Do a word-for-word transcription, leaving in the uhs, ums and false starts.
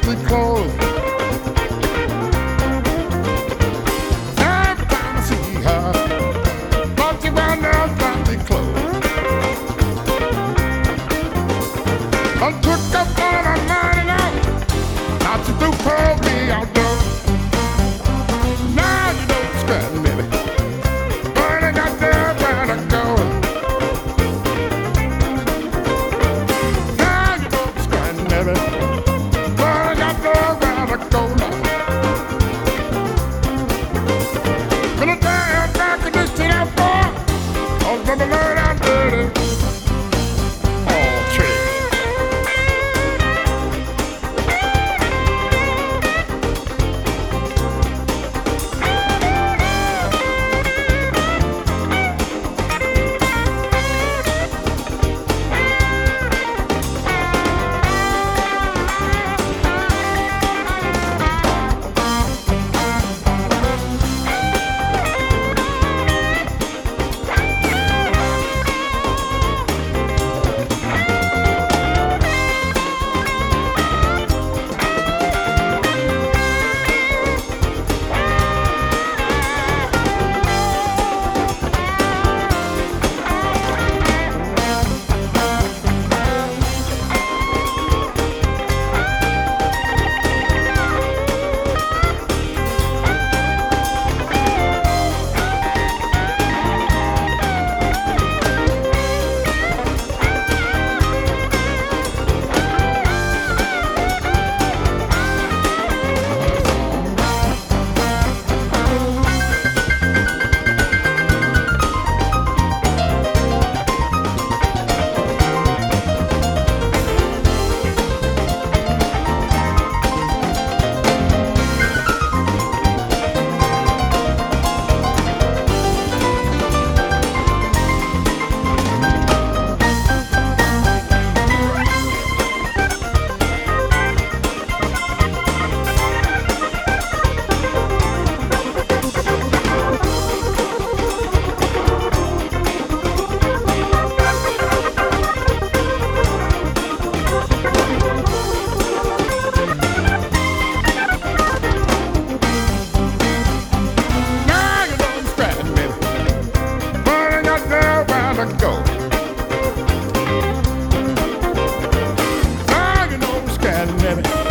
the clothes. Every time I see her, but you run out got the clothes. I took up all my money now, not to do for me outdoors. Now you know it's spreading, baby, but I got there where to go. Now you know it's spreading, baby, but I got there where to go now. Gonna turn back and this to that boy, I was gonna learn how dirty. Go. Now you know I'm scared, baby.